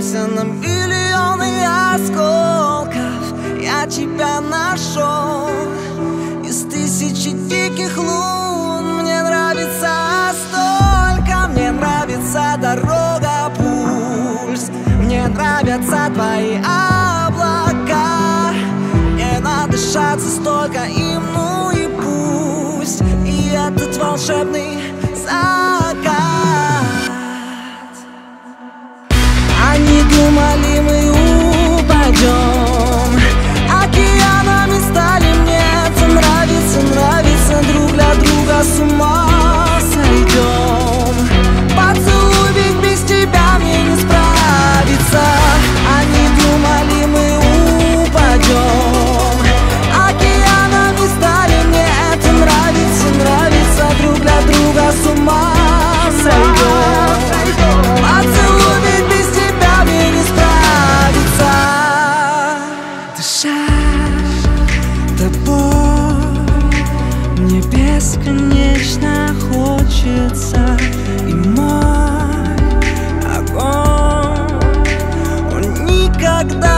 разбился на миллионы осколков. Я тебя нашел из тысячи диких лун. Мне нравится столько, мне нравится дорога, пульс. Мне нравятся твои облака. Не надышаться столько им, ну и пусть. И этот волшебный закат. Они думали, мы упадем, океанами стали мне. Нравится, нравится, друг для друга с ума сойдем. Поцелуй, ведь без тебя мне не справиться. Они думали, мы упадем, океанами стали мне. Это нравится, нравится, друг для друга с ума сойдем. Поцелуй, ведь без тебя мне не справиться. Дышать тобой мне бесконечно хочется. И мой огонь, он никогда